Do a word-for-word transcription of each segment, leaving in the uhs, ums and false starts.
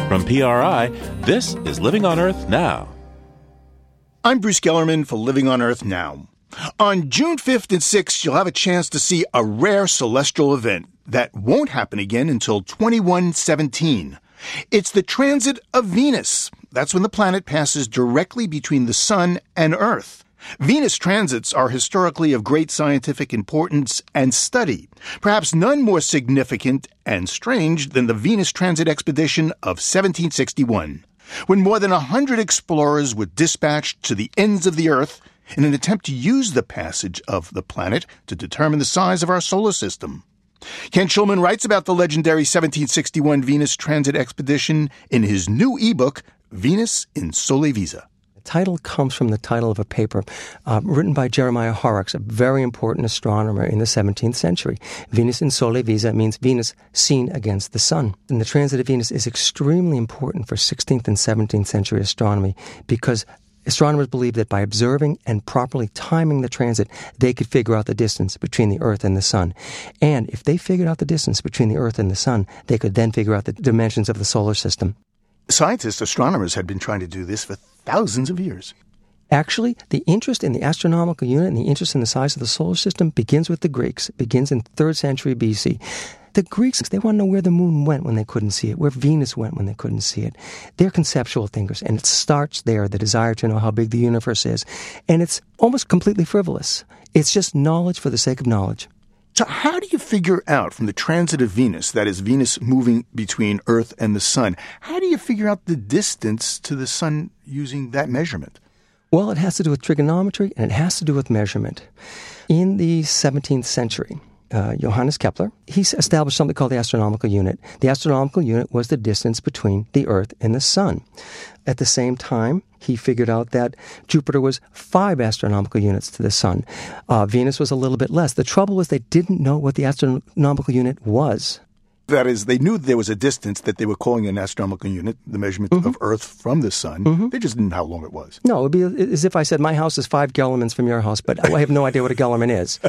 From P R I, this is Living on Earth Now. I'm Bruce Gellerman for Living on Earth Now. On June fifth and sixth, you'll have a chance to see a rare celestial event that won't happen again until twenty-one seventeen. It's the transit of Venus. That's when the planet passes directly between the Sun and Earth. Venus transits are historically of great scientific importance and study, perhaps none more significant and strange than the Venus Transit Expedition of seventeen sixty-one, when more than a hundred explorers were dispatched to the ends of the Earth in an attempt to use the passage of the planet to determine the size of our solar system. Ken Schulman writes about the legendary seventeen sixty-one Venus Transit Expedition in his new ebook, Venus in Sole Visa. The title comes from the title of a paper uh, written by Jeremiah Horrocks, a very important astronomer in the seventeenth century. Venus in Sole Visa means Venus seen against the sun. And the transit of Venus is extremely important for sixteenth and seventeenth century astronomy because astronomers believed that by observing and properly timing the transit, they could figure out the distance between the Earth and the Sun. And if they figured out the distance between the Earth and the Sun, they could then figure out the dimensions of the solar system. Scientists, astronomers, had been trying to do this for thousands of years. Actually, the interest in the astronomical unit and the interest in the size of the solar system begins with the Greeks. It begins in third century B C. The Greeks, they want to know where the moon went when they couldn't see it, where Venus went when they couldn't see it. They're conceptual thinkers, and it starts there, the desire to know how big the universe is. And it's almost completely frivolous. It's just knowledge for the sake of knowledge. So how do you figure out from the transit of Venus, that is Venus moving between Earth and the Sun, how do you figure out the distance to the Sun using that measurement? Well, it has to do with trigonometry, and it has to do with measurement. In the seventeenth century, uh, Johannes Kepler, he established something called the astronomical unit. The astronomical unit was the distance between the Earth and the Sun. At the same time, he figured out that Jupiter was five astronomical units to the Sun. Uh, Venus was a little bit less. The trouble was they didn't know what the astronomical unit was. That is, they knew there was a distance that they were calling an astronomical unit, the measurement mm-hmm. of Earth from the Sun. Mm-hmm. They just didn't know how long it was. No, it would be as if I said, my house is five Gellermans from your house, but I have no idea what a Gellerman is.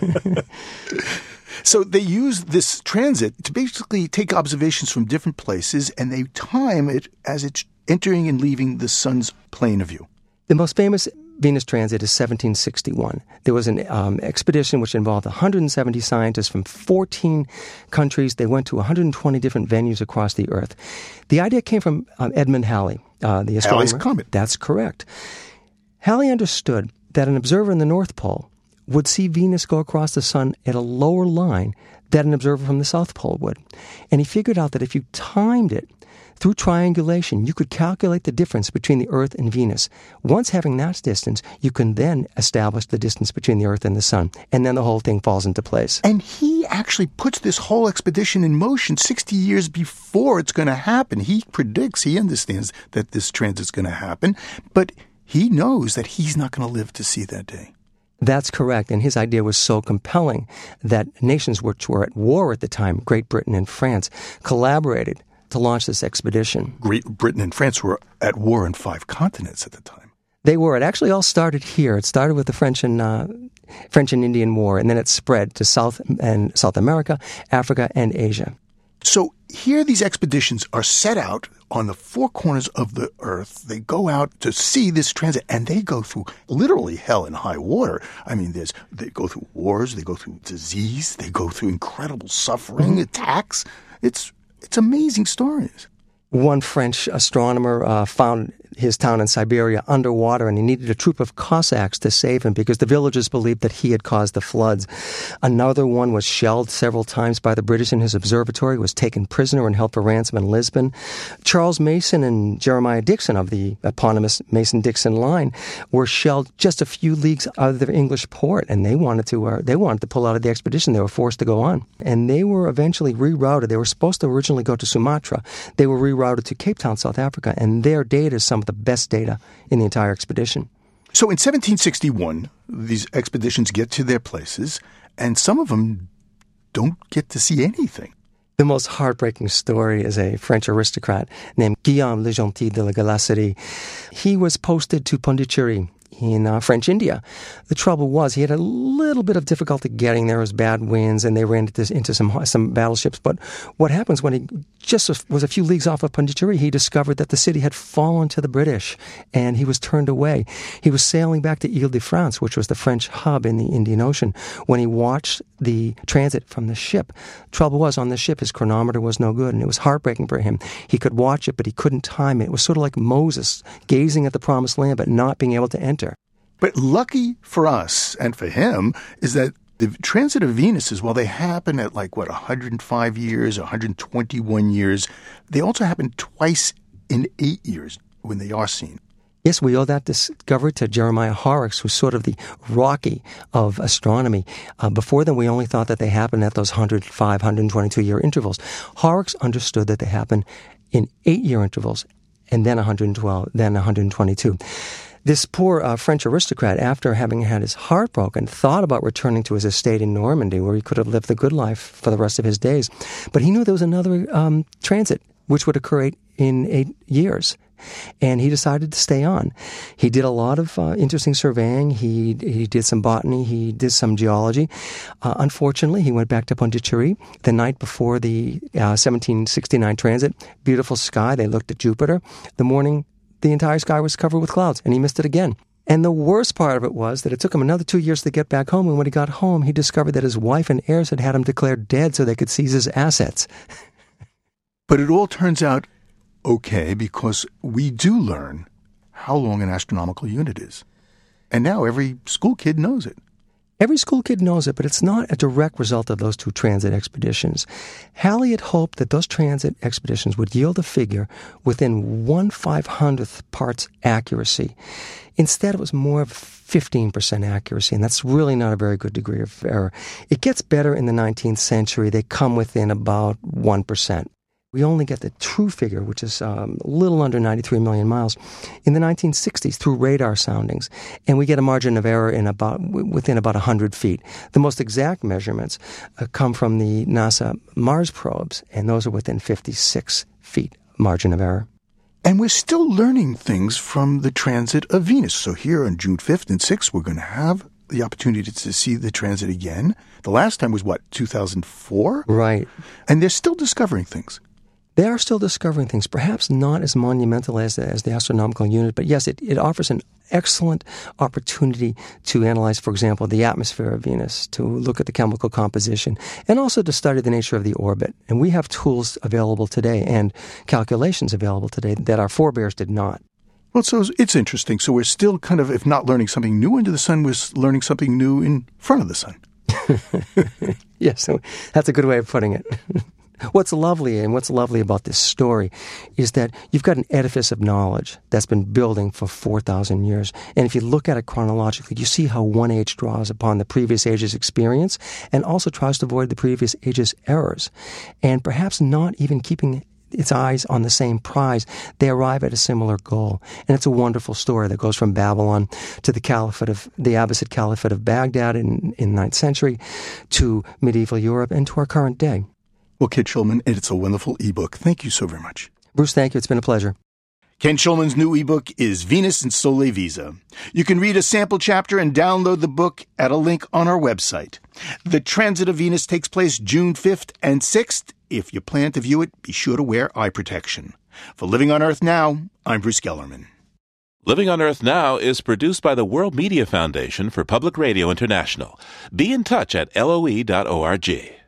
So they use this transit to basically take observations from different places, and they time it as it's entering and leaving the Sun's plane of view. The most famous Venus transit is seventeen sixty-one. There was an um, expedition which involved one hundred seventy scientists from fourteen countries. They went to one hundred twenty different venues across the Earth. The idea came from um, Edmund Halley, uh, the astronomer. Halley's Comet. That's correct. Halley understood that an observer in the North Pole would see Venus go across the Sun at a lower line than an observer from the South Pole would. And he figured out that if you timed it through triangulation, you could calculate the difference between the Earth and Venus. Once having that distance, you can then establish the distance between the Earth and the Sun. And then the whole thing falls into place. And he actually puts this whole expedition in motion sixty years before it's going to happen. He predicts, he understands that this transit's going to happen, but he knows that he's not going to live to see that day. That's correct, and his idea was so compelling that nations which were at war at the time, Great Britain and France, collaborated to launch this expedition. Great Britain and France were at war in five continents at the time. They were. It actually all started here. It started with the French and uh, French and Indian War, and then it spread to South and South America, Africa, and Asia. So here these expeditions are set out on the four corners of the Earth. They go out to see this transit, and they go through literally hell and high water. I mean, there's they go through wars, they go through disease, they go through incredible suffering, mm-hmm. attacks. It's it's amazing stories. One French astronomer uh, found his town in Siberia underwater, and he needed a troop of Cossacks to save him because the villagers believed that he had caused the floods. Another one was shelled several times by the British in his observatory, was taken prisoner and held for ransom in Lisbon. Charles Mason and Jeremiah Dixon of the eponymous Mason-Dixon line were shelled just a few leagues out of their English port, and they wanted to uh, they wanted to pull out of the expedition. They were forced to go on. And they were eventually rerouted. They were supposed to originally go to Sumatra. They were rerouted to Cape Town, South Africa, and their data is some of the best data in the entire expedition. So in seventeen sixty-one, these expeditions get to their places, and some of them don't get to see anything. The most heartbreaking story is a French aristocrat named Guillaume Le Gentil de la Galacérie. He was posted to Pondicherry. in uh, French India. The trouble was he had a little bit of difficulty getting there. It was bad winds, and they ran into, into some some battleships. But what happens when he just was a few leagues off of Pondicherry, he discovered that the city had fallen to the British, and he was turned away. He was sailing back to Ile-de-France, which was the French hub in the Indian Ocean, when he watched the transit from the ship. Trouble was, on the ship, his chronometer was no good, and it was heartbreaking for him. He could watch it, but he couldn't time it. It was sort of like Moses gazing at the promised land, but not being able to enter. But lucky for us and for him is that the transit of Venus is, well, they happen at like, what, one hundred five years, one hundred twenty-one years. They also happen twice in eight years when they are seen. Yes, we owe that discovery to Jeremiah Horrocks, who's sort of the Rocky of astronomy. Uh, before then, we only thought that they happened at those one hundred five, one hundred twenty-two year intervals. Horrocks understood that they happen in eight-year intervals, and then one hundred twelve, then one hundred twenty-two. This poor uh, French aristocrat, after having had his heart broken, thought about returning to his estate in Normandy, where he could have lived the good life for the rest of his days. But he knew there was another um, transit, which would occur eight, in eight years. And he decided to stay on. He did a lot of uh, interesting surveying. He he did some botany. He did some geology. Uh, unfortunately, he went back to Pondicherry the night before the uh, seventeen sixty-nine transit. Beautiful sky. They looked at Jupiter. The morning, the entire sky was covered with clouds, and he missed it again. And the worst part of it was that it took him another two years to get back home, and when he got home, he discovered that his wife and heirs had had him declared dead so they could seize his assets. But it all turns out okay, because we do learn how long an astronomical unit is. And now every school kid knows it. Every school kid knows it, but it's not a direct result of those two transit expeditions. Halley had hoped that those transit expeditions would yield a figure within one five-hundredth parts accuracy. Instead, it was more of fifteen percent accuracy, and that's really not a very good degree of error. It gets better in the nineteenth century. They come within about one percent. We only get the true figure, which is um, a little under ninety-three million miles, in the nineteen sixties through radar soundings, and we get a margin of error in about within about one hundred feet. The most exact measurements uh, come from the NASA Mars probes, and those are within fifty-six feet margin of error. And we're still learning things from the transit of Venus. So here on June fifth and sixth, we're going to have the opportunity to see the transit again. The last time was, what, two thousand four? Right. And they're still discovering things. They are still discovering things, perhaps not as monumental as the, as the astronomical unit, but yes, it, it offers an excellent opportunity to analyze, for example, the atmosphere of Venus, to look at the chemical composition, and also to study the nature of the orbit. And we have tools available today and calculations available today that our forebears did not. Well, so it's interesting. So we're still kind of, if not learning something new under the sun, we're learning something new in front of the sun. Yes, so that's a good way of putting it. What's lovely and what's lovely about this story is that you've got an edifice of knowledge that's been building for four thousand years. And if you look at it chronologically, you see how one age draws upon the previous age's experience and also tries to avoid the previous age's errors. And perhaps not even keeping its eyes on the same prize, they arrive at a similar goal. And it's a wonderful story that goes from Babylon to the Caliphate of the Abbasid Caliphate of Baghdad in, in the ninth century, to medieval Europe, and to our current day. Well, Ken Schulman, it's a wonderful ebook. Thank you so very much. Bruce, thank you. It's been a pleasure. Ken Schulman's new ebook is Venus and Sole Visa. You can read a sample chapter and download the book at a link on our website. The Transit of Venus takes place June fifth and sixth. If you plan to view it, be sure to wear eye protection. For Living on Earth Now, I'm Bruce Gellerman. Living on Earth Now is produced by the World Media Foundation for Public Radio International. Be in touch at L O E dot org.